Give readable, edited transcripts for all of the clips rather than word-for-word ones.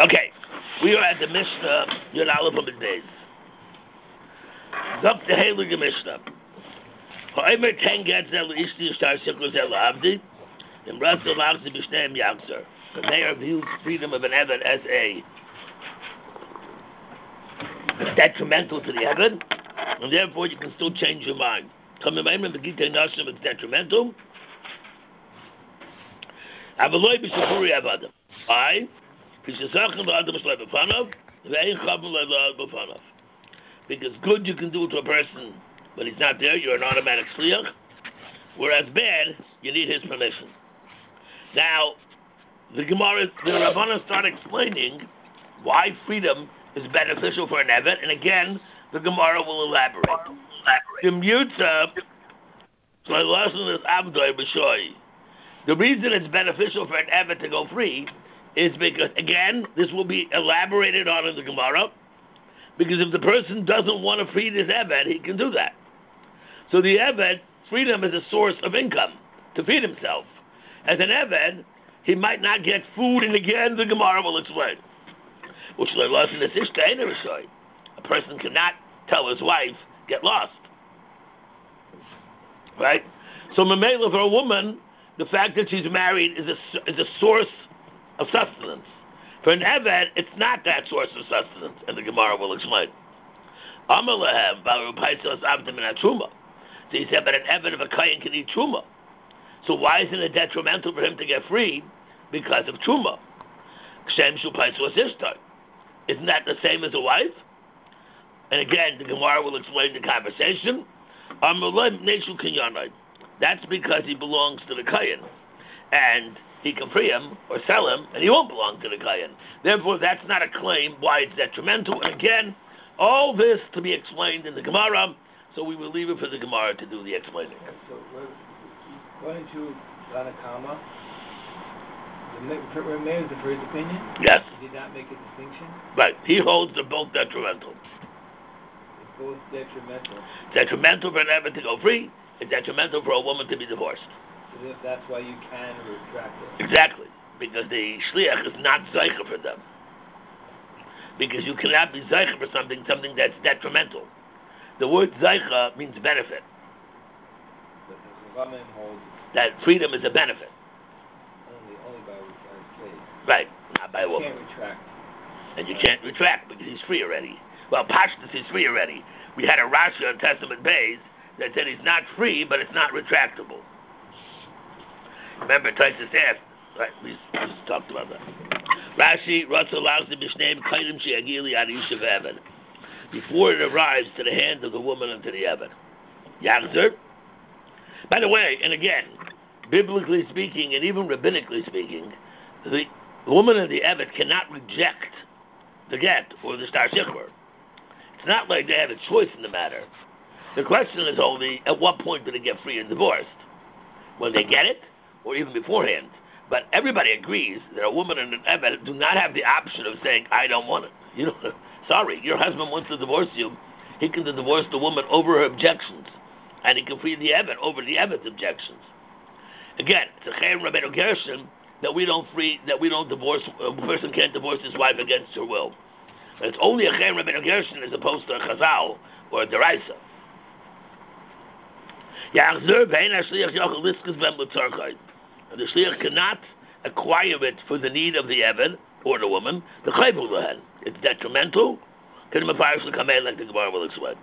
Okay, we are at the Mishnah, Yud Aleph Amud Beis. Dr. Heilige Mishnah. Ha'omer ten getzel ishti yishtar sikul zel abdi, and Rasul Lachzi b'shneim yakzer. The mayor views freedom of an Eved as a detrimental to the Eved, and therefore you can still change your mind. It's detrimental. Avaloi b'shapuri avadim. Why? Because good you can do to a person, but he's not there, you're an automatic shliach. Whereas bad, you need his permission. Now, the Gemara, the Rabbanan start explaining why freedom is beneficial for an Evet, and again, the Gemara will elaborate. The reason it's beneficial for an Evet to go free is because, again, this will be elaborated on in the Gemara, because if the person doesn't want to feed his Evet, he can do that. So the Evet, freedom is a source of income to feed himself. As an Evet, he might not get food, and again, the Gemara will explain. A person cannot tell his wife, get lost. Right? So Mamela, for a woman, the fact that she's married is a source of sustenance. For an Evet, it's not that source of sustenance, and the Gemara will explain. So he said, but an Evet of a Kayin can eat Truma. So why isn't it detrimental for him to get freed? Because of Truma. Isn't that the same as a wife? And again, the Gemara will explain the conversation. That's because he belongs to the Kayin. And he can free him or sell him, and he won't belong to the Kayin. Therefore, that's not a claim why it's detrimental. And again, all this to be explained in the Gemara, so we will leave it for the Gemara to do the explaining. So, going to Ranakama, Rameir is the first opinion? Yes. He did not make a distinction? Right. He holds they're both detrimental. It's both detrimental. Detrimental for an Evet to go free. It's detrimental for a woman to be divorced. So if that's why you can retract it. Exactly. Because the shliach is not zeicha for them. Because you cannot be zeicha for something that's detrimental. The word zeicha means benefit. But the woman holds that freedom is a benefit. Only by slave. Right, not by a woman. You can't retract. And you can't retract because he's free already. Well, Pashtus, he's free already. We had a Rashi on Testament Bays that said he's not free, but it's not retractable. Remember, Taisus asked, right, we just talked about that. Rashi, Ratzah allows the Mishneh, Kaidim She'agili Adisha V'Evan, before it arrives to the hand of the woman and to the Evan. Yachzer. By the way, and again, biblically speaking, and even rabbinically speaking, the woman and the Evet cannot reject the get or the star shikkur. It's not like they have a choice in the matter. The question is only, at what point do they get free and divorced? When they get it, or even beforehand? But everybody agrees that a woman and an Evet do not have the option of saying, I don't want it. You know, sorry, your husband wants to divorce you. He can divorce the woman over her objections. And he can free the Evet over the Evet's objections. Again, it's a Chaim Rabbeinu Gershon that we don't divorce, a person can't divorce his wife against her will. But it's only a Chaim Rabbeinu Gershon as opposed to a Chazal or a Deraisa. And the Shliach cannot acquire it for the need of the Evet or the woman. It's detrimental. Like the Gemara will explain.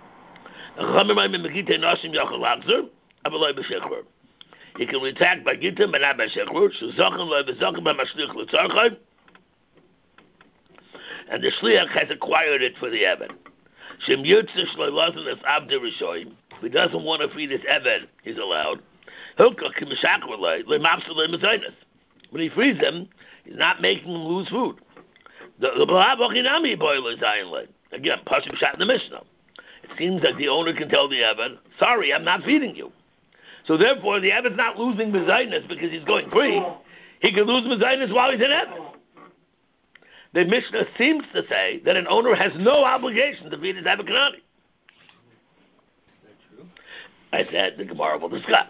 He can retract by Gittim but not by Shekhur. And the Shliach has acquired it for the Evet. If he doesn't want to feed his Evet, he's allowed. When he frees him, he's not making him lose food. Again, Pashim shot in the Mishnah. It seems like the owner can tell the Evet, sorry, I'm not feeding you. So therefore, the Evet's not losing Mezainis because he's going free. He can lose Mezainis while he's an Evet. The Mishnah seems to say that an owner has no obligation to feed his Evet Kanani. Is that true? I said the Gemara will discuss.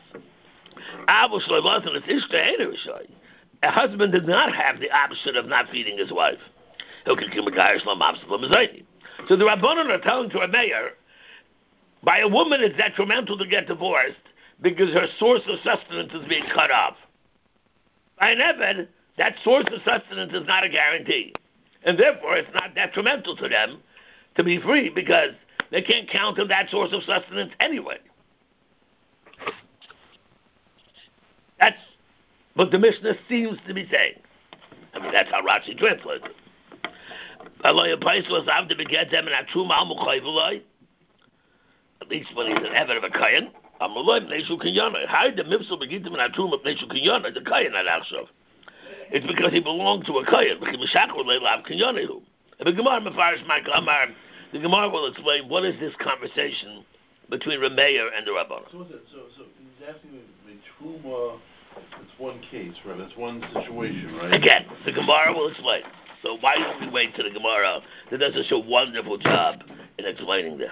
A husband does not have the option of not feeding his wife. So the Rabbanon are telling to a mayor, by a woman it's detrimental to get divorced because her source of sustenance is being cut off. By an Eved, that source of sustenance is not a guarantee. And therefore it's not detrimental to them to be free because they can't count on that source of sustenance anyway. That's what the Mishnah seems to be saying. I mean, that's how Rashi translates it. At least when he's an Eved of a Kayan, it's because he belonged to a Kayan. The Gemara will explain what is this conversation between Rameir and the Rabbanon. So he's asking the Truma, it's one case, right? That's one situation, right? Again, the Gemara will explain. So why don't we wait to the Gemara that does such a wonderful job in explaining this?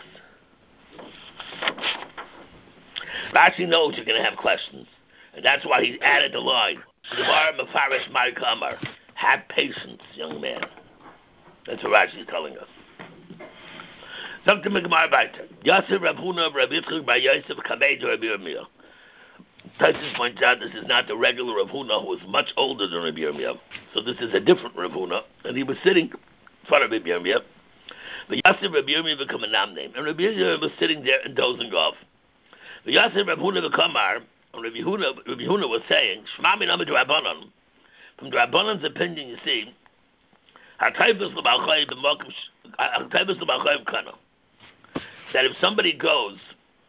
Rashi knows you're going to have questions, and that's why he's added the line. Gemara Mefarish Mar Kamar. Have patience, young man. That's what Rashi is telling us. Dr. Gemara Baita. Yasser Rav Huna Rav Yitzchak Bar Yosef Kameid Rav Yirmiyah. Tyson points out this is not the regular Rav Huna who is much older than Rav Yirmiyah. So this is a different Rav Huna, and he was sitting in front of Rav Yirmiyah. But Yasser Rav Yirmiyah become a name, and Rav Yirmiyah was sitting there and dozing off. But Yasser Rav Huna Bekamar, and Rav Huna was saying, Shema min amid Rabbanon. From the Rabbanon's opinion, you see, HaTayvus l'Balchayim b'mokim HaTayvus l'Balchayim kana. That if somebody goes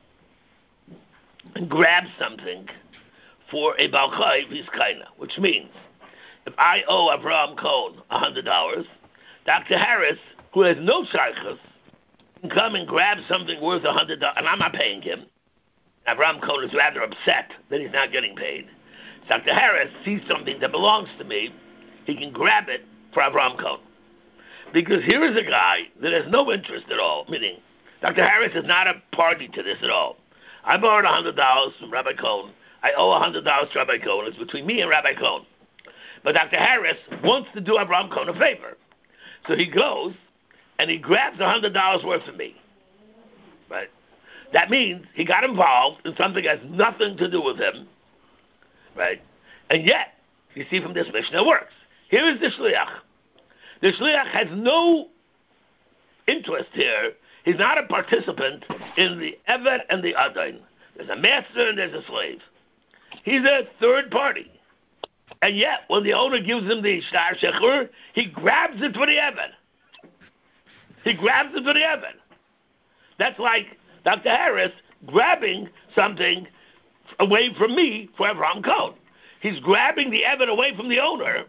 and grabs something for a Balchayim, he's kaina. Which means, if I owe Avraham Cohen $100, Dr. Harris, who has no shaykhus, can come and grab something worth $100, and I'm not paying him. Avraham Cohen is rather upset that he's not getting paid. Dr. Harris sees something that belongs to me, he can grab it for Avraham Cohen. Because here is a guy that has no interest at all, meaning Dr. Harris is not a party to this at all. I borrowed $100 from Rabbi Cohen. I owe $100 to Rabbi Cohen. It's between me and Rabbi Cohen. But Dr. Harris wants to do Avraham Cohen a favor. So he goes and he grabs $100 worth of me. Right? That means he got involved in something that has nothing to do with him, right? And yet, you see from this Mishnah, it works. Here is the Shliach. The Shliach has no interest here. He's not a participant in the Eved and the Adain. There's a master and there's a slave. He's a third party. And yet, when the owner gives him the Shtar Shechur, he grabs it for the Eved. He grabs it for the Eved. That's like Dr. Harris grabbing something away from me for Avraham Cohen. He's grabbing the Eved away from the owner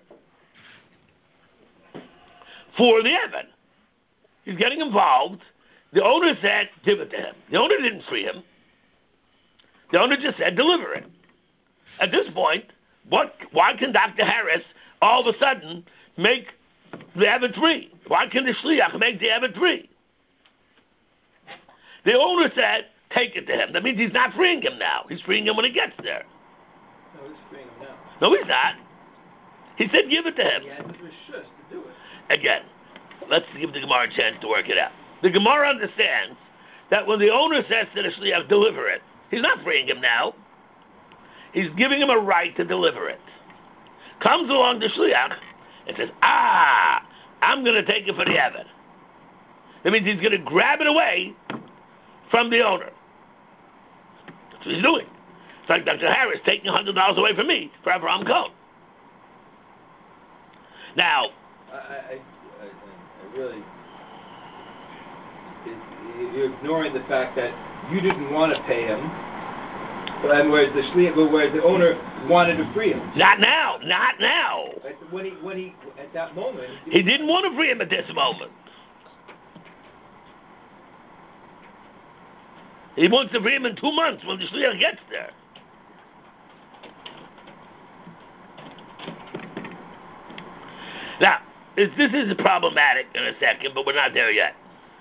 for the Eved. He's getting involved. The owner said, give it to him. The owner didn't free him. The owner just said, deliver it. At this point, why can Dr. Harris all of a sudden make the Eved free? Why can the Shliach make the Eved free? The owner said, take it to him. That means he's not freeing him now. He's freeing him when he gets there. No, he's freeing him now. No, he's not. He said, give it to him. He had the rishus to do it. Again, let's give the Gemara a chance to work it out. The Gemara understands that when the owner says to the Shliach, deliver it, he's not freeing him now. He's giving him a right to deliver it. Comes along the Shliach and says, I'm going to take it for the Eved. That means he's going to grab it away from the owner. That's what he's doing. It's like Dr. Harris taking $100 away from me for Avraham Cohen. Now, I really, you're ignoring the fact that you didn't want to pay him, whereas the owner wanted to free him. Not now. When he at that moment, he didn't want to free him at this moment. He wants to free him in 2 months when the Shliach gets there. Now, this is problematic in a second, but we're not there yet.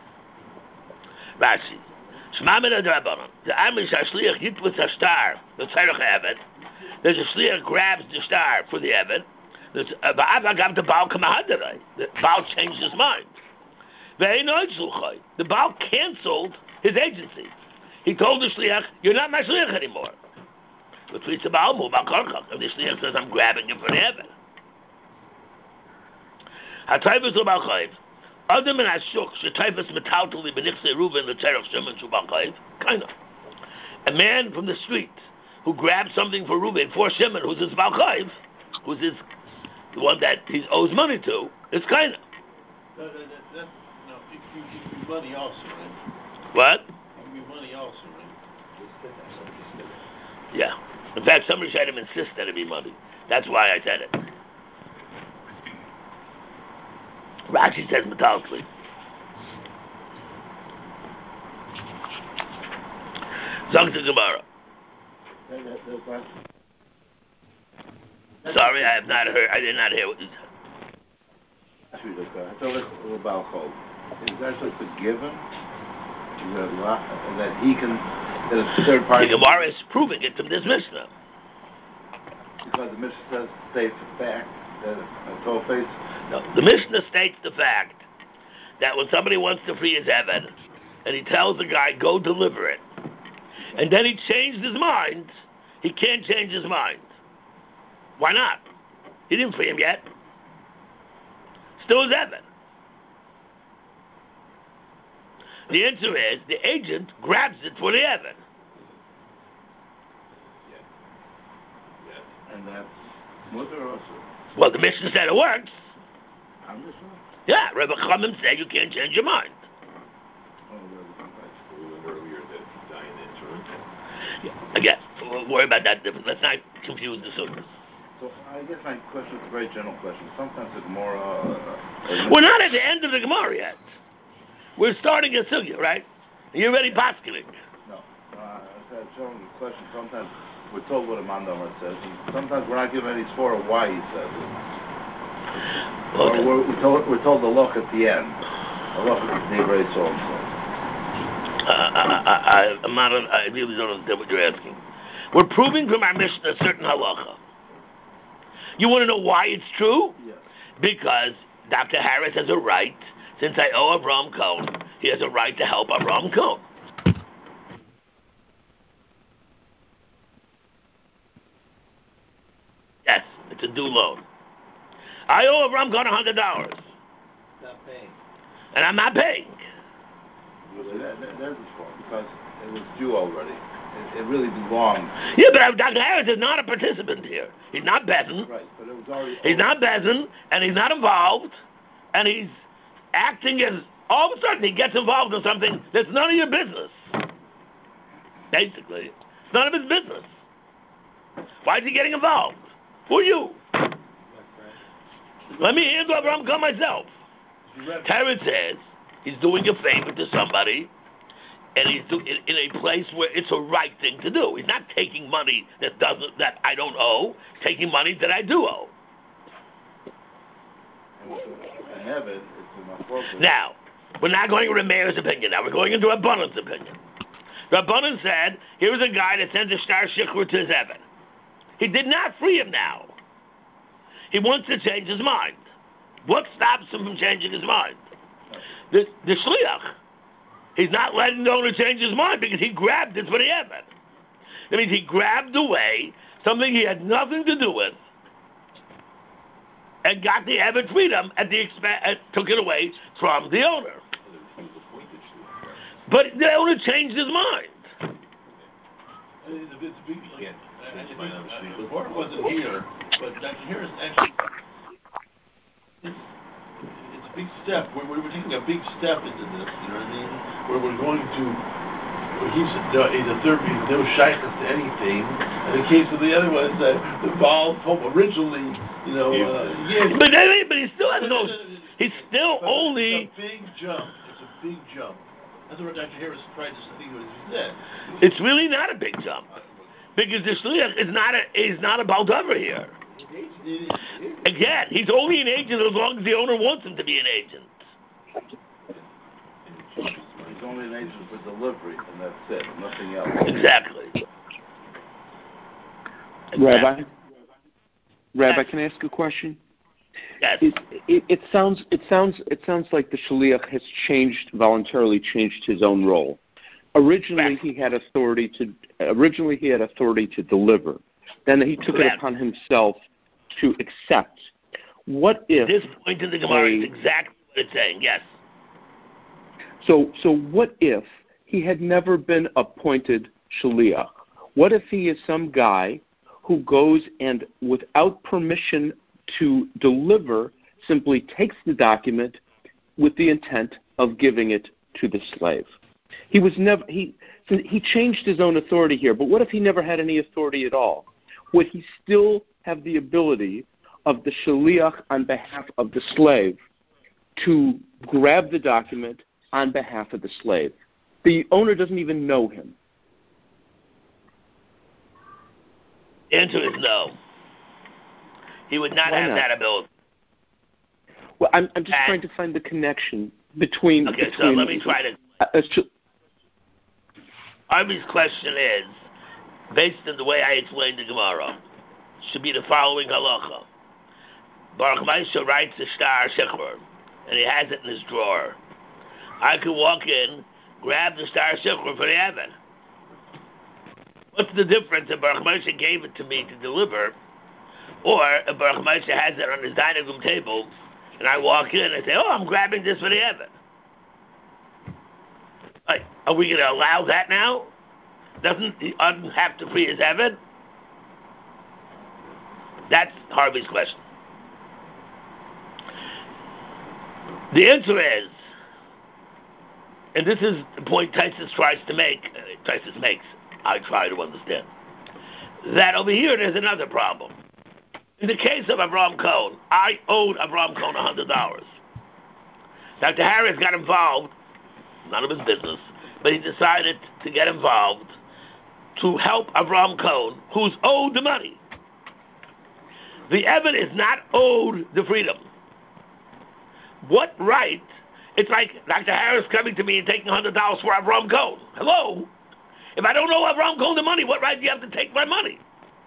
Rashi. Shema min hadrabanan. The Amish HaShliach Yitwas HaShtar, the Tzarech Eved. There's a Shliach grabs the star for the Eved. The Baal changed his mind. The Baal canceled his agency. He told the Shliach, "You're not my Shliach anymore." And the Shliach says, "I'm grabbing him for the Eved." Adam and Ashuk, Shetaifas Metaltali Benichse Ruven, the Cherach Shimon Shubachayv, kind of. A man from the street who grabbed something for Ruven, for Shimon, who's his Balchayv, who's the one that he owes money to, it's kind of. It can be money also, right? What? It can be money also, right? Yeah. In fact, somebody tried to insist that it be money. That's why I said it. Rashi says metallically. Zog to Gemara. Sorry, I have not heard. I did not hear what you said. Is that to forgive him? That he can, that a third party. The Gemara is proving it from this Mishnah. Because the Mishnah states the fact that a total face. No, the Mishnah states the fact that when somebody wants to free his Eved, and he tells the guy, "Go deliver it," and then he changed his mind, he can't change his mind. Why not? He didn't free him yet. Still his Eved. The answer is the agent grabs it for the Eved. And that's mother also. Well, the Mishnah said it works. I'm just wrong. Yeah, Rebbe Chachamim said you can't change your mind. Again, we'll worry about that difference. Let's not confuse the sunnahs. So I guess my question is a very general question. Sometimes it's more. We're not at the end of the Gemara yet. We're starting a sugya, right? You're already basking. No, I said a general question. Sometimes we're told what a Mandamar says, and sometimes we're not given any spore of why he says it. Okay. Or we're told the look at the end. The look at the very so and so. I really don't understand what you're asking. We're proving from our Mishnah a certain halacha. You want to know why it's true? Yes. Because Dr. Harris has a right, since I owe Avraham Cohen, he has a right to help Avraham Cohen. Yes, it's a due loan. I owe Avraham Cohen $100. Not paying. And I'm not paying. That's his fault, because it was due already. It really belonged. Yeah, but Dr. Harris is not a participant here. He's not Bezin. Right, but it was already. He's not Bezin, and he's not involved, and he's acting as, all of a sudden he gets involved in something that's none of your business. Basically. It's none of his business. Why is he getting involved? Who are you? Let me handle Avraham Cohen myself. Terence says he's doing a favor to somebody, and he's in a place where it's a right thing to do. He's not taking money that I don't owe. He's taking money that I do owe. Now, we're not going with Meir's opinion now. We're going into Rabbanon's opinion. Rabbanon said, here was a guy that sends a star shikhr to his Eved. He did not free him now. He wants to change his mind. What stops him from changing his mind? The shliach. He's not letting the owner change his mind because he grabbed it for the Eved. That means he grabbed away something he had nothing to do with and got the Eved freedom at the expense, took it away from the owner. But the owner changed his mind. It's a big the board wasn't here, but Dr. Harris actually. It's a big step. We're taking a big step into this. You know what I mean? Where we're going to. He's a third. He's no shyness to anything. In the case of the other ones, the Baal originally, But he still has no. He's still only. It's a big jump. It's a big jump. That's what Dr. Harris tried to think what he said. It's really not a big jump. Because the shliach is not a baldover here. Again, he's only an agent as long as the owner wants him to be an agent. He's only an agent for delivery, and that's it, nothing else. Exactly. Rabbi? Rabbi, Yes. can I ask a question? Yes. It sounds like the shaliach has voluntarily changed his own role. Originally, Correct. he had authority to deliver. Then he took Correct. it upon himself to accept. What if This point in the Gemara is exactly what it's saying. Yes. So what if he had never been appointed shaliach? What if he is some guy who goes and, without permission to deliver, simply takes the document with the intent of giving it to the slave? He changed his own authority here, but what if he never had any authority at all? Would he still have the ability of the shaliach on behalf of the slave to grab the document on behalf of the slave? The owner doesn't even know him. The answer is no. He would not have that ability. Well, I'm just trying to find the connection between... Okay, so let me try to... Arby's question is, based on the way I explained the Gemara, should be the following halacha. Baruch Moshe writes a star shechur, and he has it in his drawer. I could walk in, grab the star shechur for the Evan. What's the difference if Baruch Moshe gave it to me to deliver, or if Baruch Moshe has it on his dining room table, and I walk in and say, oh, I'm grabbing this for the Evan? Like, are we going to allow that now? Doesn't the Adon have to free his Evan? That's Harvey's question. The answer is, and this is the point Tysus makes, I try to understand, that over here there's another problem. In the case of Avraham Cohen, I owed Avraham Cohen $100. Dr. Harris got involved, none of his business, but he decided to get involved to help Avraham Cohen, who's owed the money. The Evan is not owed the freedom. What right? It's like Dr. Harris coming to me and taking $100 for Avraham Cohen. Hello? If I don't owe Avraham Cohen the money, what right do you have to take my money?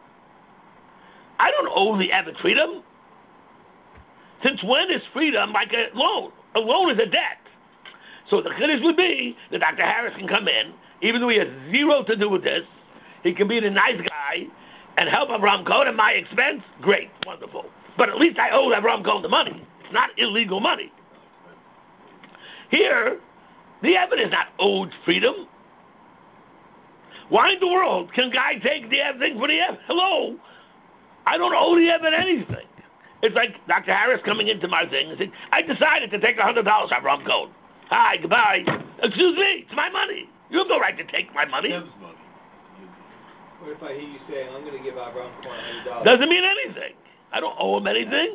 I don't owe the Evan freedom. Since when is freedom like a loan? A loan is a debt. So the chiddush would be that Dr. Harris can come in, even though he has zero to do with this, he can be the nice guy and help Avraham Cohen at my expense. Great, wonderful. But at least I owe Avraham Cohen the money. It's not illegal money. Here, the Evan is not owed freedom. Why in the world can guy take the thing for the Evan? Hello? I don't owe the Evan anything. It's like Dr. Harris coming into my thing and saying, I decided to take $100 out of Avraham Cohen. Hi, goodbye. Excuse me, it's my money. You have no right to take my money. What if I hear you say, I'm going to give Avraham Cohen $100? Doesn't mean anything. I don't owe him anything.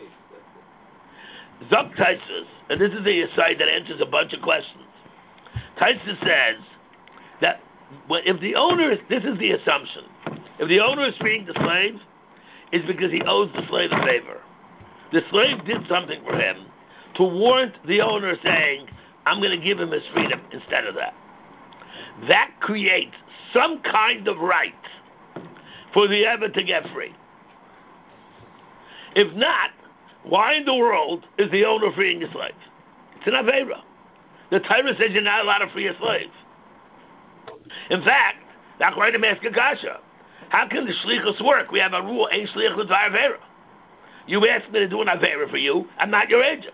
Zok Taisus, and this is the aside that answers a bunch of questions. Taisus says that if the owner, this is the assumption, if the owner is freeing the slave, it's because he owes the slave a favor. The slave did something for him to warrant the owner saying, I'm going to give him his freedom instead of that. That creates some kind of right for the Evan to get free. If not, why in the world is the owner freeing a slave? It's an Aveira. The Torah says you're not allowed to free a slave. In fact, that's why I'm asking Kasha. How can the shlichus work? We have a rule, ein shlich l'dvar Aveira. You asked me to do an Aveira for you, I'm not your agent.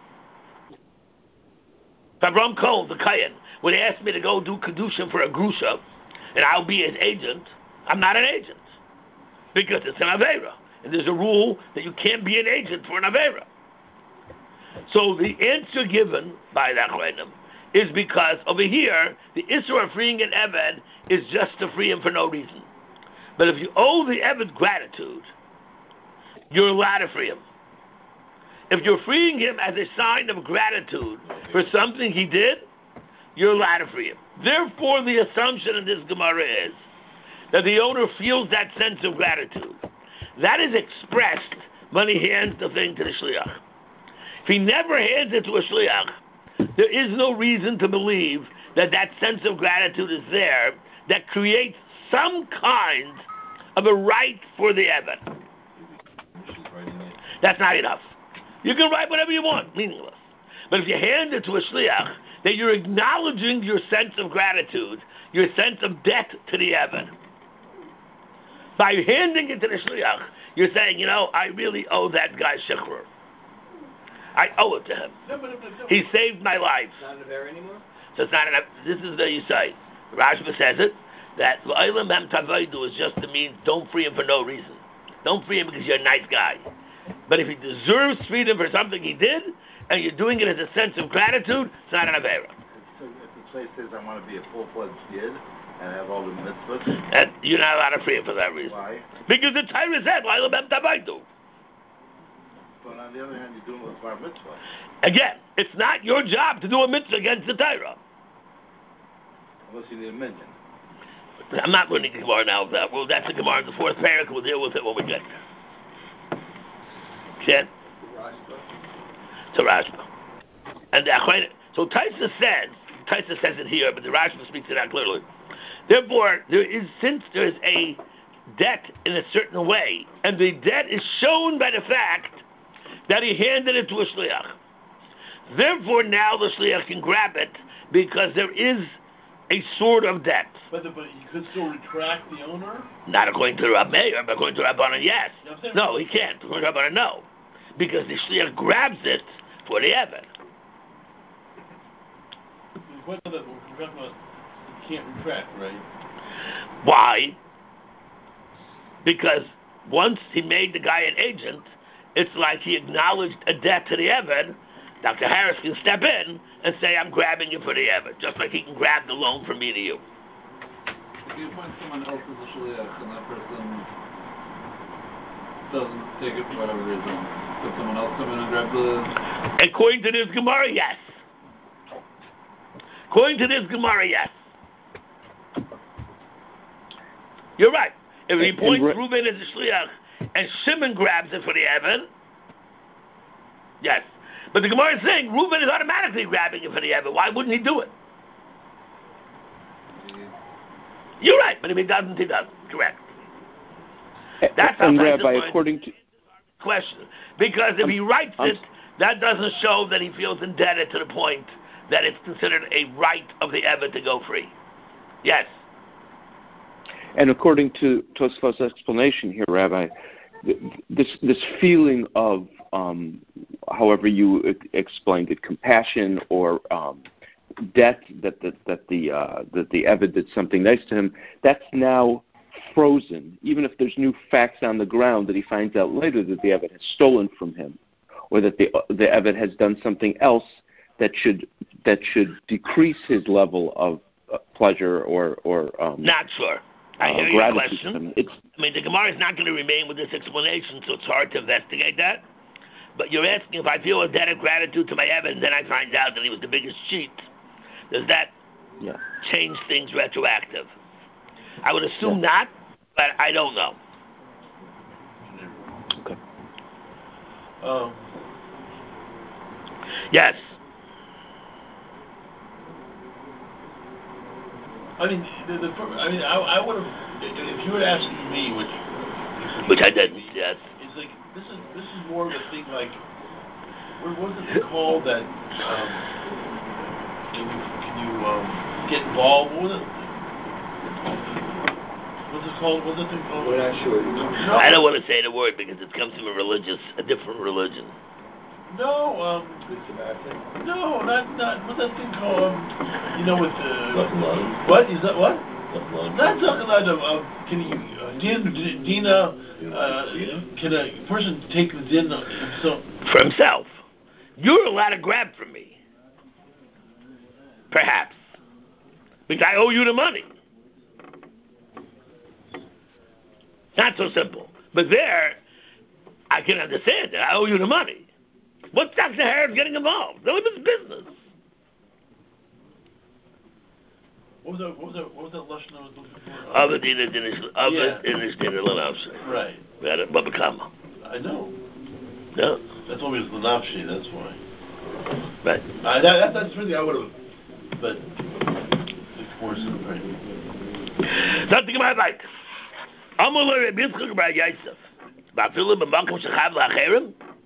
Avraham Cohen, the Kayan, when he asked me to go do Kedusha for a Grusha, and I'll be his agent, I'm not an agent. Because it's an Aveira. And there's a rule that you can't be an agent for an Aveira. So the answer given by the Achronim is because over here, the issue of freeing an Eved is just to free him for no reason. But if you owe the Eved gratitude, you're allowed to free him. If you're freeing him as a sign of gratitude for something he did, you're allowed to free him. Therefore, the assumption in this Gemara is that the owner feels that sense of gratitude. That is expressed when he hands the thing to the shliach. If he never hands it to a shliach, there is no reason to believe that that sense of gratitude is there that creates some kind of a right for the Eved. That's not enough. You can write whatever you want, meaningless. But if you hand it to a shliach, then you're acknowledging your sense of gratitude, your sense of debt to the Eved. By handing it to the shliach, you're saying, I really owe that guy shichrur. I owe it to him. He saved my life. It's not an affair anymore? So it's not enough. This is the you say. Rashba says it, that L'olam hem tavaydu is just to mean don't free him for no reason. Don't free him because you're a nice guy. But if he deserves freedom for something he did, and you're doing it as a sense of gratitude, it's not an avera. So if the place says I want to be a full-fledged kid and have all the mitzvahs, And you're not allowed to free him for that reason. why? Because the Torah said, L'olam hem tavaydu. But on the other hand, you're doing it with bar mitzvah. Again, it's not your job to do a mitzvah against the Torah. Unless you need a minion. I'm not learning Gemara now. That's the Gemara in the fourth parak. We'll deal with it when we get there. Ken? To Rashba. And so Taisa says it here, but the Rashba speaks it out clearly. Therefore, since there is a debt in a certain way, and the debt is shown by the fact that he handed it to a shliach. Therefore, now the shliach can grab it because there is a sort of debt. But he could still retract the owner? Not according to Rab Meir, but according to Rabbanan, yes. No, he can't. According to Rabbanan, no. Because the shliach grabs it for the Eved. We're talking about you can't retract, right? Why? Because once he made the guy an agent, it's like he acknowledged a debt to the Eved. Dr. Harris can step in and say, I'm grabbing you for the Eved, just like he can grab the loan from me to you. If you find someone else as a shliach and that person doesn't take it for whatever reason, could someone else come in and grab the... According to this Gemara, yes. According to this Gemara, yes. You're right. If he points Reuben as a shliach and Shimon grabs it for the Eved, yes. But the Gemara is saying Reuben is automatically grabbing it for the Eved. Why wouldn't he do it? You're right, but if he doesn't, he doesn't. Correct. That's how Rabbi, according to question. Because if he writes it, that doesn't show that he feels indebted to the point that it's considered a right of the Eved to go free. Yes. And according to Tosfos' explanation here, Rabbi, this feeling of, however you explained it, compassion or debt that the Eved did something nice to him, that's now frozen. Even if there's new facts on the ground that he finds out later that the Eved has stolen from him, or that the Eved has done something else that should decrease his level of pleasure or not sure. I hear your question. I mean, the Gemara is not going to remain with this explanation, so it's hard to investigate that. But you're asking if I feel a debt of gratitude to my Eved, and then I find out that he was the biggest cheat. Does that change things retroactive? I would assume not, but I don't know. Okay. Yes. I mean, I would have, if you were asking me, which I didn't. Yes. It's like this is more of a thing like, what was it called that? Can you get involved? What was it? What's it called? What's it called? We're not sure. No. I don't want to say the word because it comes from a different religion. No, Good Samaritan? No, not what's that thing called? With Zakhalad. What is that? What? Zakhalad. Not Zakhalad. Can you Dina? Can a person take the din for himself? You're allowed to grab from me, perhaps, because I owe you the money. Not so simple, but there, I can understand that I owe you the money. What's Dr. Harris getting involved? None of his business. What was that lashon I was looking for? Other dinner l'nafshi. Right. But become. I know. No. That's always l'nafshi. That's why. Right. That's really I would have. But of course, right. Something about right. Amar Rabbi Yitzchak bar Yosef. Ba'afilu b'makom shechav la'acherim.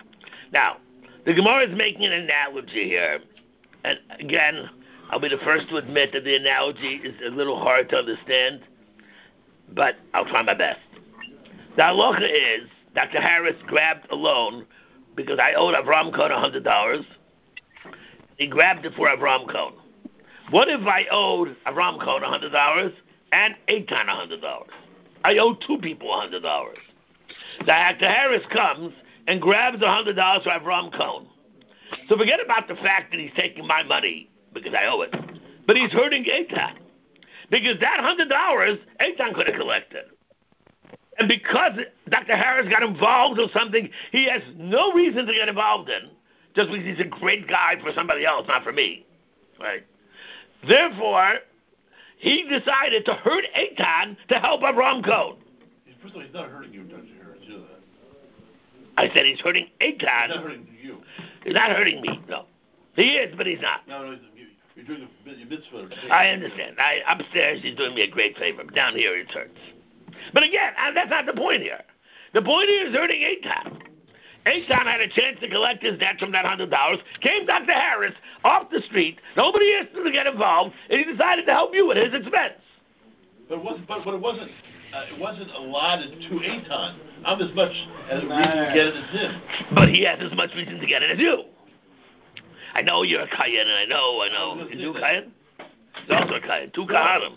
Now, the Gemara is making an analogy here. And again, I'll be the first to admit that the analogy is a little hard to understand, but I'll try my best. The halacha is, Dr. Harris grabbed a loan because I owed Avram Cohn $100. He grabbed it for Avram Cohn. What if I owed Avram Cohn $100 and Eitan $100? I owe two people $100. So Dr. Harris comes and grabs $100 for Avram Cohn. So forget about the fact that he's taking my money because I owe it, but he's hurting Eitan because that $100 Eitan could have collected. And because Dr. Harris got involved in something he has no reason to get involved in, just because he's a great guy for somebody else, not for me, right? Therefore, he decided to hurt Eitan to help Avram Cohn. First of all, he's not hurting you, Dr. Harris. You know that. I said he's hurting Eitan. He's not hurting you. He's not hurting me, no. He is, but he's not. No, you're doing your mitzvah. I understand. Upstairs, he's doing me a great favor. But down here, it hurts. But again, that's not the point here. The point here is hurting Eitan. Eitan had a chance to collect his debt from that $100. Came Dr. Harris off the street. Nobody asked him to get involved, and he decided to help you at his expense. But it wasn't allotted to Eitan. I'm as much as reason to get it as him. But he has as much reason to get it as you. I know you're a Kayan, and I know. Is you a Kayan? He's also a Kayan. Two Kahanim.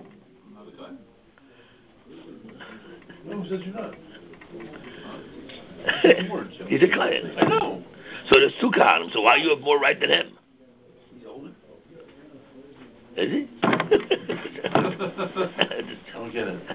No, who says you're not? He's a Kayan. I know. So there's two Kahanim, so why you have more right than him? He's older. Is he? I don't get it.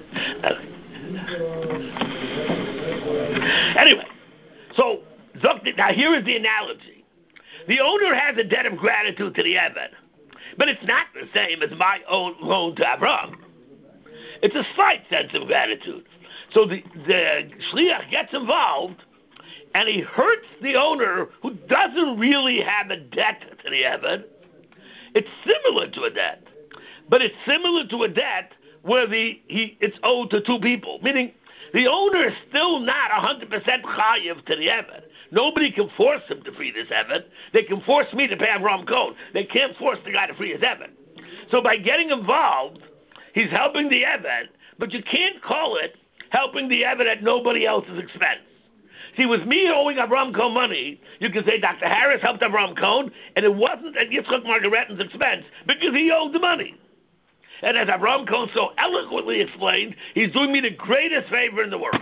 Anyway, so now here is the analogy. The owner has a debt of gratitude to the Eved, but it's not the same as my own loan to Avram. It's a slight sense of gratitude. So the shliach gets involved, and he hurts the owner who doesn't really have a debt to the Eved. It's similar to a debt, but it's similar to a debt where it's owed to two people, meaning the owner is still not 100% chayiv to the Eved. Nobody can force him to free this Eved. They can force me to pay Avram Cohn. They can't force the guy to free his Eved. So by getting involved, he's helping the Eved, but you can't call it helping the Eved at nobody else's expense. See, with me owing Avram Cohn money, you can say Dr. Harris helped Avram Cohn, and it wasn't at Yitzchak Margaretin's expense because he owed the money. And as Avram Cohn so eloquently explained, he's doing me the greatest favor in the world.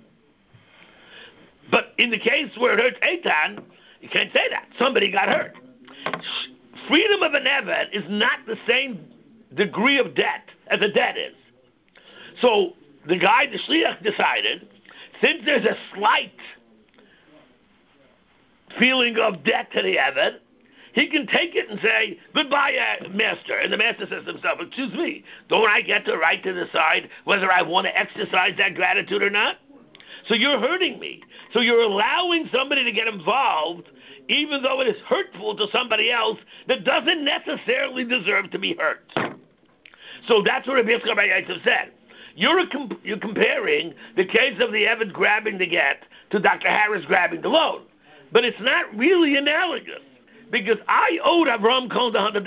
But in the case where it hurts Eitan, you can't say that. Somebody got hurt. Freedom of an Eved is not the same degree of debt as a debt is. So the guy, the shliach, decided, since there's a slight feeling of debt to the Eved, he can take it and say, goodbye, master. And the master says to himself, excuse me, don't I get the right to decide whether I want to exercise that gratitude or not? So you're hurting me. So you're allowing somebody to get involved, even though it is hurtful to somebody else that doesn't necessarily deserve to be hurt. So that's what Rabbi Yitzchak Bar Yosef said. You're comparing the case of the Eved grabbing the get to Dr. Harris grabbing the loan. But it's not really analogous, because I owed Avram Cohn $100.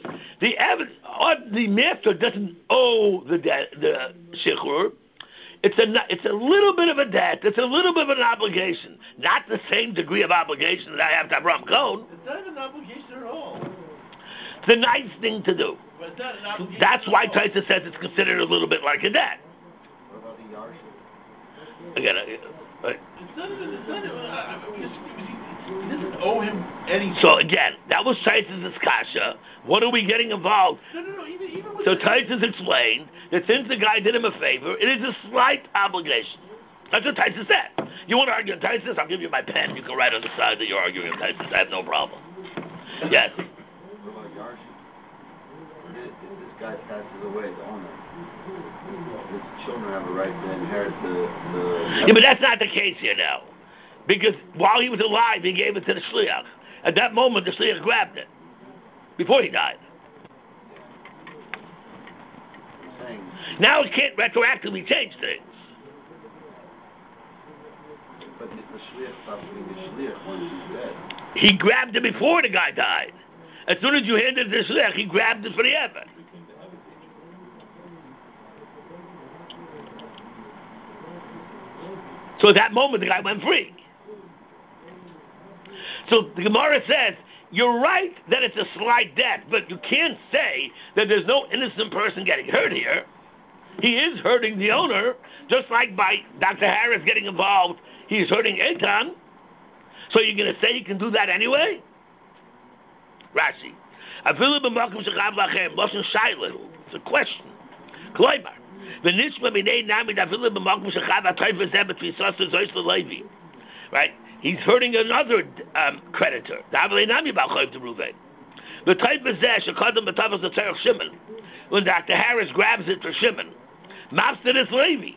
The master doesn't owe the shichur. It's a little bit of a debt. It's a little bit of an obligation. Not the same degree of obligation that I have to Avram Cohn. It's not an obligation at all. It's a nice thing to do. But it's not an obligation. That's why Taisa says it's considered a little bit like a debt. What about the Yarship? Again, He doesn't owe him anything. so again, that was Taisa's kasha. What are we getting involved? No. Even with So Taisa's explained that since the guy did him a favor, it is a slight obligation. That's what Taisa said. You want to argue in Taisa's? I'll give you my pen. You can write on the side that you're arguing in Taisa's. I have no problem. Yes. What about Yarship? If this guy passes away, the owner, his children have a right to inherit the Yeah, but that's not the case here now. Because while he was alive, he gave it to the shliach. At that moment, the shliach grabbed it. Before he died. Now it can't retroactively change things. But the the shliach stops being a shliach once he's dead. He grabbed it before the guy died. As soon as you handed it to the shliach, he grabbed it for the Evan. So at that moment, the guy went free. So the Gemara says, you're right that it's a slight debt, but you can't say that there's no innocent person getting hurt here. He is hurting the owner, just like by Dr. Harris getting involved, he's hurting Eitan. So you're going to say he can do that anyway? Rashi. It's a question. Right? He's hurting another creditor. The type is when Dr. Harris grabs it for Shimon, Mafsir is Levi.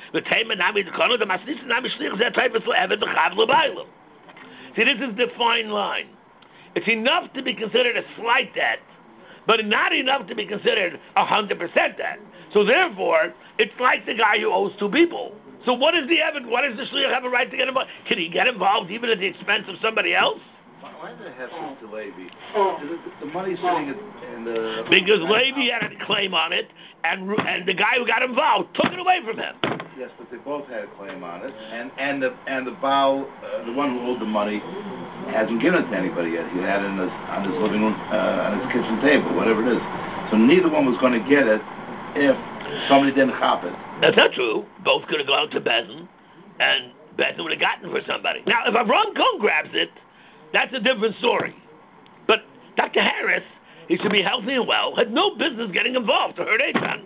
See, this is the fine line. It's enough to be considered a slight debt, but not enough to be considered 100% debt. So therefore, it's like the guy who owes two people. So what is the evidence? What does the shliach have a right to get involved? Can he get involved even at the expense of somebody else? Why did they have to Levi? The money's sitting in the... Because Levi had a claim on it, and the guy who got involved took it away from him. Yes, but they both had a claim on it, and the Baal, the one who owed the money, hasn't given it to anybody yet. He had it on his living room, on his kitchen table, whatever it is. So neither one was going to get it if somebody didn't chop it. That's not true. Both could have gone to Bezdin, and Bezdin would have gotten for somebody. Now, if Avram Cohn grabs it, that's a different story. But Dr. Harris, he should be healthy and well, had no business getting involved to hurt Eitan.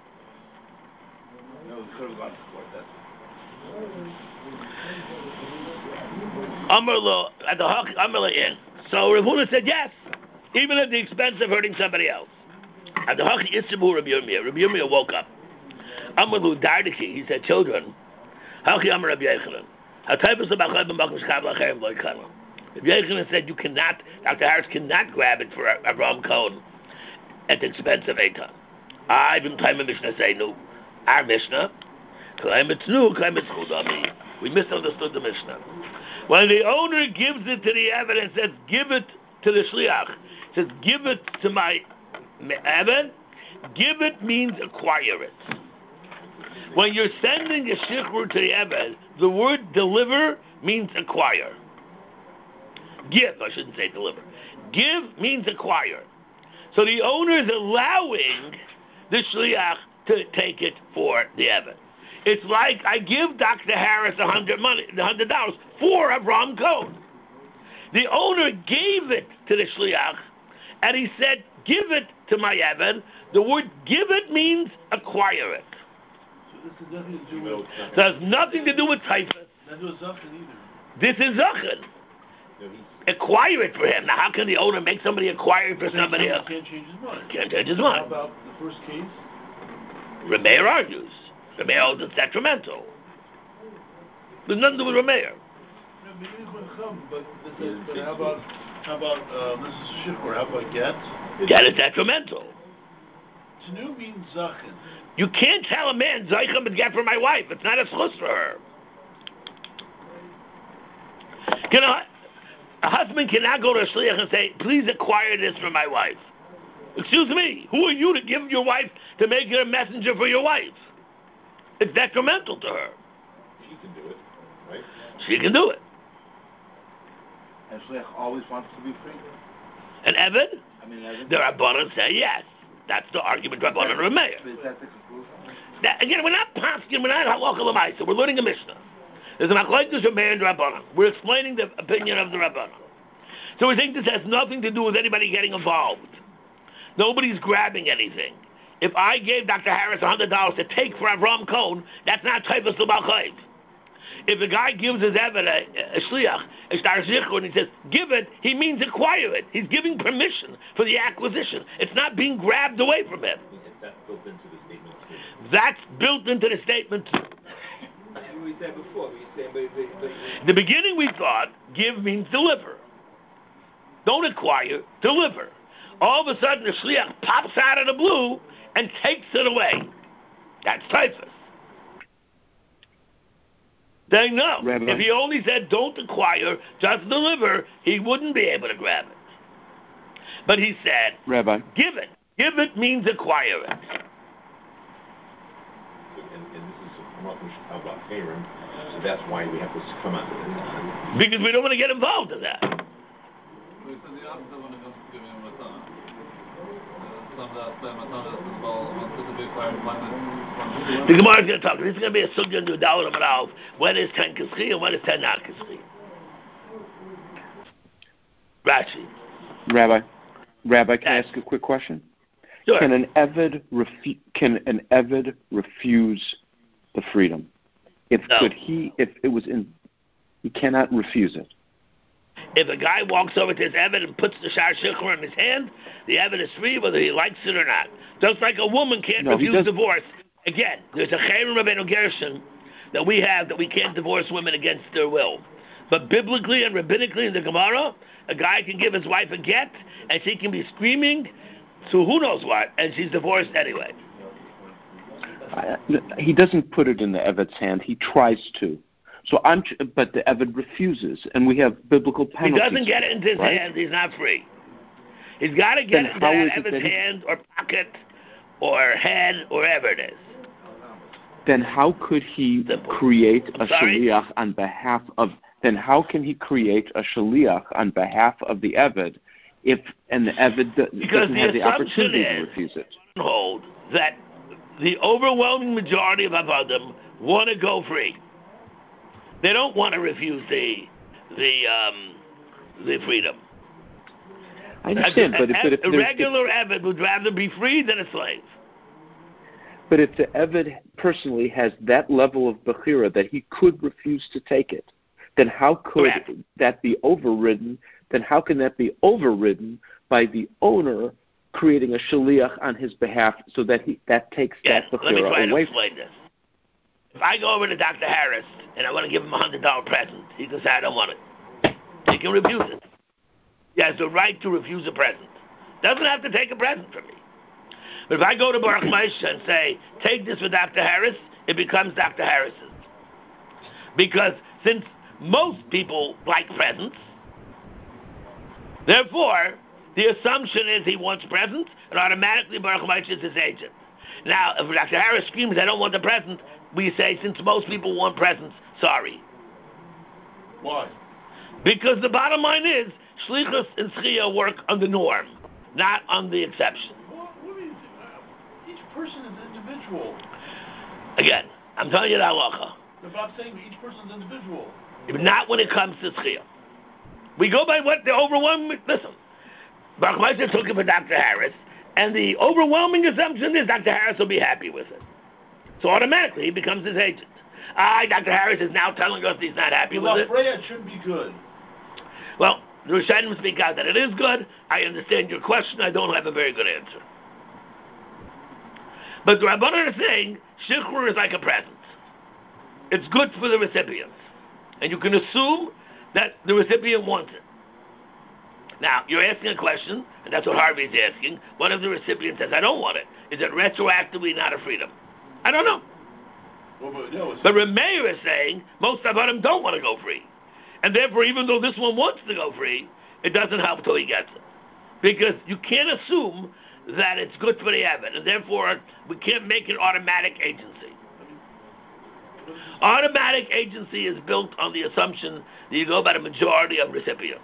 No, he could have gone to court, that's it. So Rav Huna said yes, even at the expense of hurting somebody else. At the Hachi Issabu Rabbi Yirmiyah woke up. Amalu Dardaki, he said, children, Hachi Amar Rabbi Yechanan. Rabbi Yechanan said you cannot, Dr. Harris cannot grab it for Avram Cohn at the expense of Eitan. I've been time of Mishnah say no. Our Mishnah, claim it's new, claim it's chudami. We misunderstood the Mishnah. When the owner gives it to the Evan and says, give it to the Shliach, says, give it to my Evan, give it means acquire it. When you're sending a shichur to the Evan, the word deliver means acquire. Give, I shouldn't say deliver. Give means acquire. So the owner is allowing the Shliach to take it for the Evan. It's like I give Dr. Harris $100 for Avram Cohn. The owner gave it to the Shliach, and he said, give it to my Evan. The word give it means acquire it. So it has nothing to do with typhus. This is Zachan. Acquire it for him. Now, how can the owner make somebody acquire it for somebody else? Can't change his mind. Can't change his mind. How about the first case? Rameir argues. Rameir holds it's detrimental. There's nothing to do with Rameir. But how about this is shikor? How about get? Get is detrimental. Tenu means zachin. You can't tell a man Zaycham and get for my wife. It's not a schus for her. A husband cannot go to a shliach and say, please acquire this for my wife. Excuse me, who are you to give your wife, to make her a messenger for your wife? It's detrimental to her. She can do it, right? She can do it. And shliach always wants to be free. And Evan? Evan? The Rabbanan say yes. That's the argument Rabbanan Rameir. Is that the conclusion? Again, we're not pasking, we're not halacha l'maisa. We're learning a Mishnah. There's a machlokes Rameir and Rabbanan. We're explaining the opinion of the Rabbanan. So we think this has nothing to do with anybody getting involved. Nobody's grabbing anything. If I gave Dr. Harris $100 to take for Avram Cohn, that's not typhus l'bal chayv. If the guy gives his Evan a shliach, a star zichur, and he says, give it, he means acquire it. He's giving permission for the acquisition. It's not being grabbed away from him. That's built into the statement too. That's built into the statement too. We said before, In the beginning we thought, give means deliver. Don't acquire, deliver. All of a sudden the shliach pops out of the blue and takes it away. That's typhus. Saying no. Rabbi? If he only said don't acquire, just deliver, he wouldn't be able to grab it. But he said, Rabbi, give it. Give it means acquire it. And this is about Aaron, so that's why we have to come out to this. Because we don't want to get involved in that. The Gemara is going to talk. This is going to be a sugya in the Dalit Amarav. When is 10 Kischi and when is 10 not Kischi? Rashi. Rabbi, can I ask a quick question? Sure. Can an Eved refuse the freedom? He cannot refuse it. If a guy walks over to his Eved and puts the Shar Shikra in his hand, the Eved is free whether he likes it or not. Just like a woman can't refuse divorce. Again, there's a Chayrim Rabbeinu Gershon that we have that we can't divorce women against their will. But biblically and rabbinically in the Gemara, a guy can give his wife a get, and she can be screaming to who knows what, and she's divorced anyway. He doesn't put it in the Eved's hand. He tries to. But the Eved refuses, and we have biblical penalties. He doesn't get it into his hand. He's not free. He's got to get it into that Eved's hand or pocket or head or wherever it is. Then how could he create a shaliach on behalf of? Then how can he create a shaliach on behalf of the Eved if the Eved doesn't have the opportunity to refuse it? Hold that the overwhelming majority of Avadim want to go free. They don't want to refuse the freedom. I understand, but if a regular Eved would rather be free than a slave. But if the Eved personally has that level of bechira that he could refuse to take it, then how could that be overridden? Then how can that be overridden by the owner creating a shaliach on his behalf so that that takes that bechira away? Let me try to explain this. If I go over to Dr. Harris and I want to give him a $100 present, he can say, I don't want it. He can refuse it. He has the right to refuse a present. Doesn't have to take a present from me. But if I go to Baruch Moshe and say, take this for Dr. Harris, it becomes Dr. Harris's. Because since most people like presents, therefore, the assumption is he wants presents, and automatically Baruch Moshe is his agent. Now, if Dr. Harris screams, I don't want the present, we say, since most people want presents, sorry. Why? Because the bottom line is, Shlichus and Schia work on the norm, not on the exception. What do you think? Each person is an individual. Again, I'm telling you the halacha. About saying each person is individual. Not when it comes to Schia. We go by what the overwhelming... Listen, Baruch Moshe took it for Dr. Harris, and the overwhelming assumption is Dr. Harris will be happy with it. So automatically he becomes his agent. Dr. Harris is now telling us he's not happy with it. Freya should be good. Well, the Rishonim speak out that it is good. I understand your question. I don't have a very good answer. But the Rabbanan are saying, Shikhr is like a present. It's good for the recipients. And you can assume that the recipient wants it. Now, you're asking a question, and that's what Harvey's asking. What if the recipient says, I don't want it? Is it retroactively not a freedom? I don't know. But Rameir is saying, most Rabbanim don't want to go free. And therefore, even though this one wants to go free, it doesn't help till he gets it. Because you can't assume that it's good for the Eved, and therefore, we can't make it automatic agency. Automatic agency is built on the assumption that you go by the majority of recipients.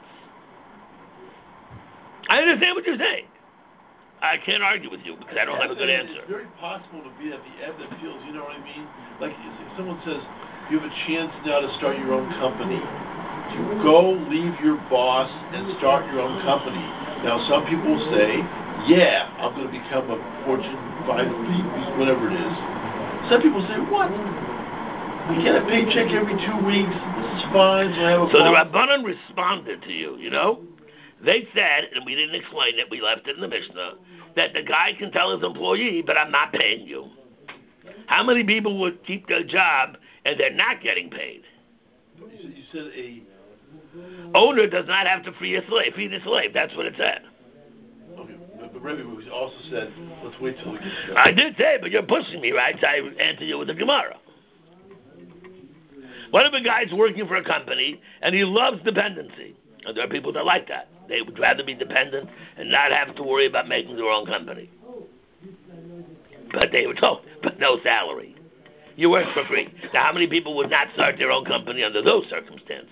I understand what you're saying. I can't argue with you because I don't have a good answer. It's very possible to be that the Eved feels, you know what I mean? Like if someone says, you have a chance now to start your own company. To go leave your boss and start your own company. Now some people say, yeah, I'm going to become a Fortune 500, whatever it is. Some people say, what? I get a paycheck every 2 weeks. This is fine. So the Rabbanan responded to you, you know? They said, and we didn't explain it, we left it in the Mishnah, that the guy can tell his employee, but I'm not paying you. How many people would keep their job and they're not getting paid? You said a owner does not have to feed a slave. That's what it said. Okay, but Rebbe also said, let's wait till we get to that. I did say, but you're pushing me, right? So I answer you with the Gemara. What if a guy's working for a company and he loves dependency? And there are people that like that. They would rather be dependent and not have to worry about making their own company. But they were told, but no salary. You work for free. Now, how many people would not start their own company under those circumstances?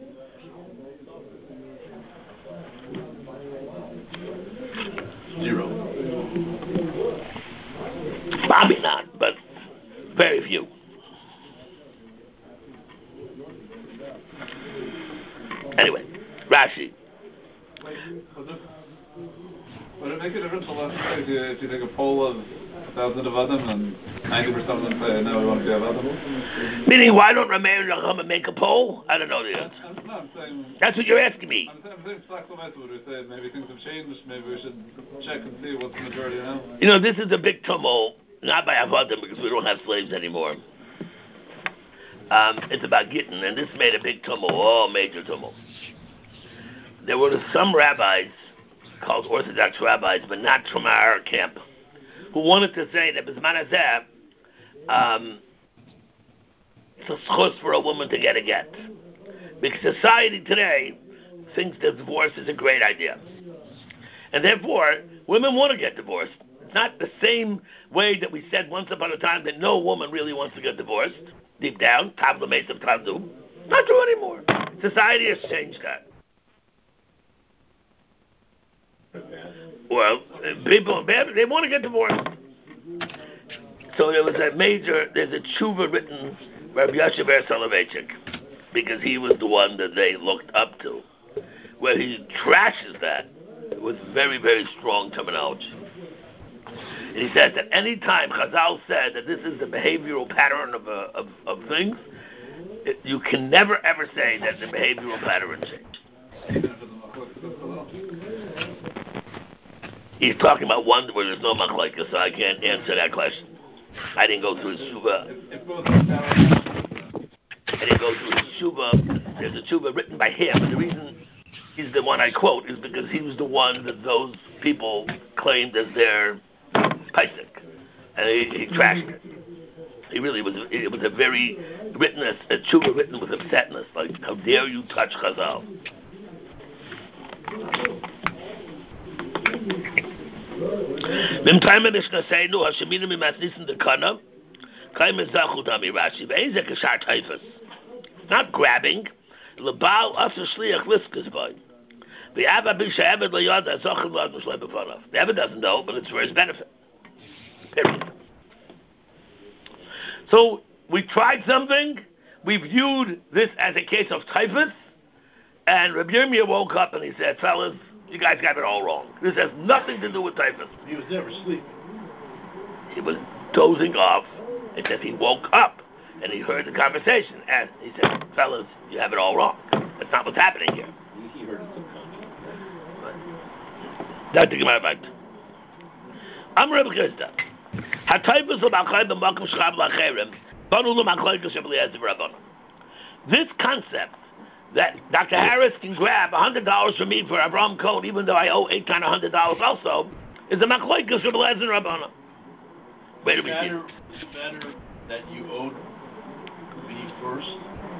Zero. Probably not, but very few. Anyway, Rashi. Would it make a difference if you take a poll of 1,000 Avadim and 90% of them say, no, we want to be Avadim? Meaning, why don't Rameir come and make a poll? I don't know the answer. I'm saying... That's what you're asking me. I'm saying would we say maybe things have changed, maybe we should check and see what's the majority now? You know, this is a big tumult, not by Avadim, because we don't have slaves anymore. It's about Gittin, and this made a big tumult, major tumult. There were some rabbis, called Orthodox rabbis, but not from our camp, who wanted to say that Bisman Hazeh, it's a schus for a woman to get a get. Because society today thinks that divorce is a great idea. And therefore, women want to get divorced. It's not the same way that we said once upon a time that no woman really wants to get divorced. Deep down, Tavla Mesav Tavdu. Not true anymore. Society has changed that. Well, people, they want to get divorced. So there's a tshuva written by Rabbi Yashav Soloveitchik, because he was the one that they looked up to, where he trashes that with very, very strong terminology. And he says that any time Chazal said that this is the behavioral pattern of things, you can never ever say that the behavioral pattern changed. He's talking about one where there's no machlokes, so I can't answer that question. I didn't go through his tshuva. There's a tshuva written by him, and the reason he's the one I quote is because he was the one that those people claimed as their Pesach, and he trashed it. He really was. It was a very a tshuva written with upsetness, like, how dare you touch Chazal? Not grabbing. The Evan doesn't know, but it's for his benefit. Period. So we tried something. We viewed this as a case of typhus, and Rabbi Yirmiyah woke up and he said, "Fellas, you guys got it all wrong. This has nothing to do with typhus." He was never sleeping. He was dozing off. It says he woke up and he heard the conversation, and he said, "Fellas, you have it all wrong. That's not what's happening here." He heard it subconsciously. That's the Gemara back. I'm Rabbi Chisda. This concept that Dr. Harris can grab $100 from me for Avram Cohn, even though I owe Eitan $100 also, is a machlokes Rabbi Eliezer and Rabbanan. Wait a minute. Does it matter that you owed me first?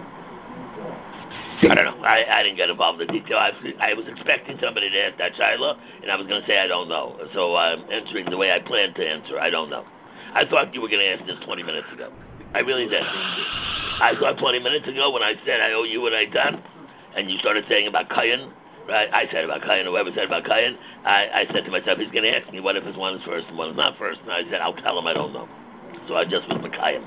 I don't know. I didn't get involved in the detail. I was expecting somebody to ask that Shaila, and I was going to say I don't know. So I'm answering the way I planned to answer. I don't know. I thought you were going to ask this 20 minutes ago. I really did. I thought 20 minutes ago when I said I owe you what I done, and you started saying about Kayan, right? I said about Kayan, whoever said about Kayan, I said to myself, he's going to ask me what if his one is first and one is not first. And I said, I'll tell him I don't know. So I just went with Kayan.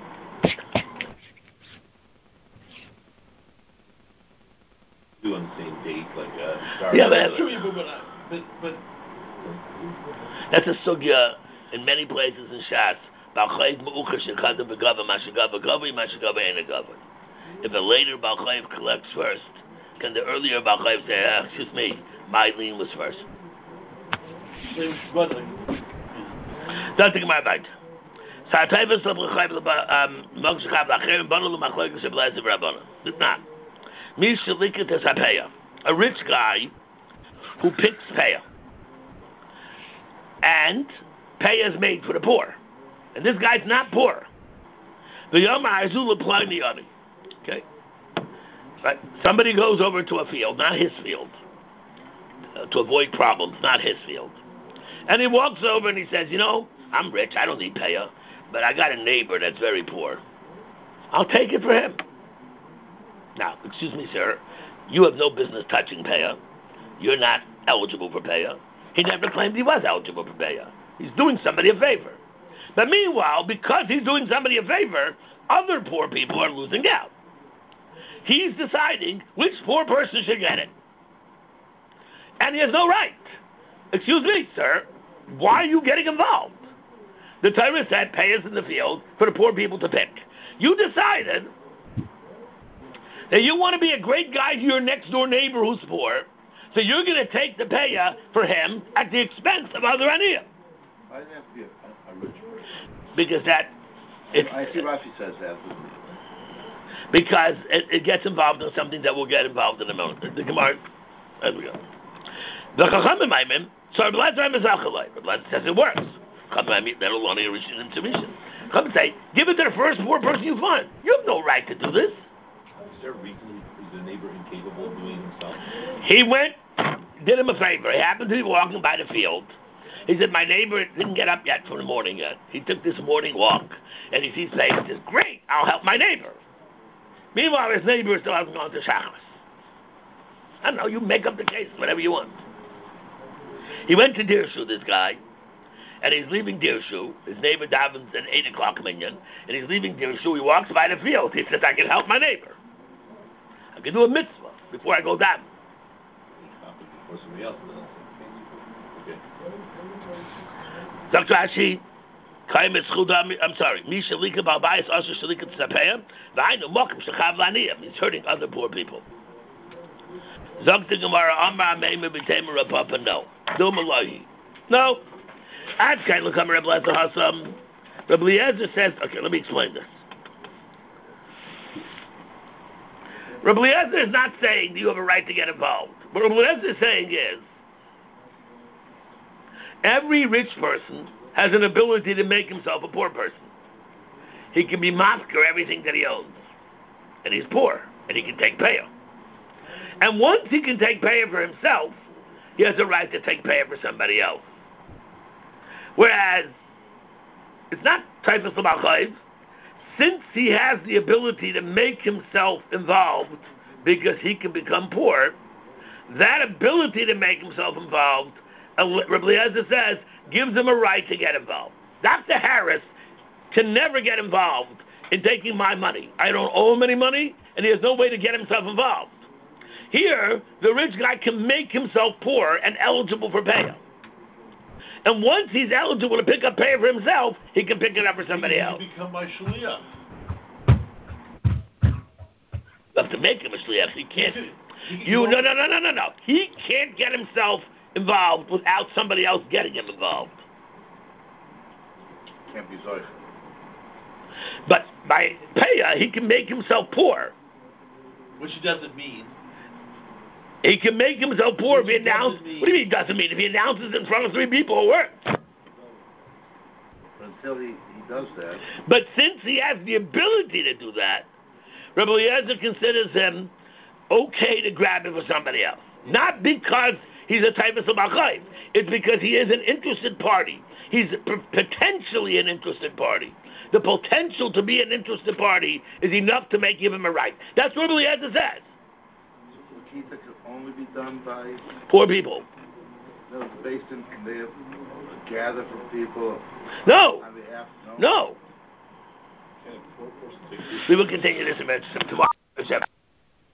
On the same date, like yeah, but that's a sugya in many places in Shas. If a later Baal Chayiv collects first, can the earlier Baal Chayiv say, excuse me, my lien was first? Don't think about it. It's not. A rich guy who picks payah, and payah is made for the poor, and this guy's not poor. Okay? Right? Somebody goes over to a field, not his field, to avoid problems, not his field. And he walks over and he says, I'm rich, I don't need payah, but I got a neighbor that's very poor. I'll take it for him. Now, excuse me, sir, you have no business touching payah. You're not eligible for payah. He never claimed he was eligible for payah. He's doing somebody a favor. But meanwhile, because he's doing somebody a favor, other poor people are losing out. He's deciding which poor person should get it. And he has no right. Excuse me, sir, why are you getting involved? The Torah said, pay us in the field for the poor people to pick. You decided that you want to be a great guy to your next door neighbor who's poor, so you're going to take the payah for him at the expense of other aniyah. Why does it have to be a rich person? Because that... I see Rashi says that. Because it gets involved in something that will get involved in a moment. The Gemara... There we go. The Chachamim Maimim, so Rabbi Lezer says it works. Chachamim that'll only a rishon and submission. Chachamim say, give it to the first poor person you find. You have no right to do this. Is there a reason the neighbor incapable of doing himself? He went, did him a favor. He happened to be walking by the field. He said, my neighbor didn't get up yet from the morning yet. He took this morning walk, and he sees payah. He says, great, I'll help my neighbor. Meanwhile, his neighbor still hasn't gone to Shacharis. I don't know, you make up the case, whatever you want. He went to Dirshu, this guy, and he's leaving Dirshu. His neighbor davens at 8 o'clock minyan, and he's leaving Dirshu. He walks by the field. He says, I can help my neighbor. I can do a mitzvah before I go down. Before somebody else does. Okay. Dr. Ashi, I'm sorry. Mishalika Balbayas also Shalika Tzapayam. Vainu Mokim Shachav Laniyam. He's hurting other poor people. Zokta Gemara Amar Meimah B'Teimer Rapapa. No. Dumalahi. No. Ad Kain L'Kam Reb Lezer Hasam. Reb Eliezer says, okay, let me explain this. Reb Eliezer is not saying you have a right to get involved. What Reb Eliezer is saying is, every rich person has an ability to make himself a poor person. He can be mafker everything that he owns. And he's poor. And he can take payah. And once he can take payah for himself, he has a right to take payah for somebody else. Whereas, it's not Taifas L'Machayiv. Since he has the ability to make himself involved because he can become poor, that ability to make himself involved, Rabbi Eliezer says, gives him a right to get involved. Dr. Harris can never get involved in taking my money. I don't owe him any money, and he has no way to get himself involved. Here, the rich guy can make himself poor and eligible for payah. And once he's eligible to pick up payah for himself, he can pick it up for somebody else. He can become my shliach. You have to make him a shliach. He can't. No. He can't get himself involved without somebody else getting him involved. Can't be zoich. But by payah, he can make himself poor. Which doesn't mean. He can make himself poor if he announces. What do you mean it doesn't mean? If he announces in front of 3 people, it works. Until he does that. But since he has the ability to do that, Rabbi Eliezer considers him okay to grab it for somebody else. Not because he's a Taifas L'Machayiv. It's because he is an interested party. He's potentially an interested party. The potential to be an interested party is enough to give him a right. That's what Rabbi Eliezer says. So the can only be done by poor people. No, the based in, can they gather from people? No. On behalf? No. We will continue this tomorrow.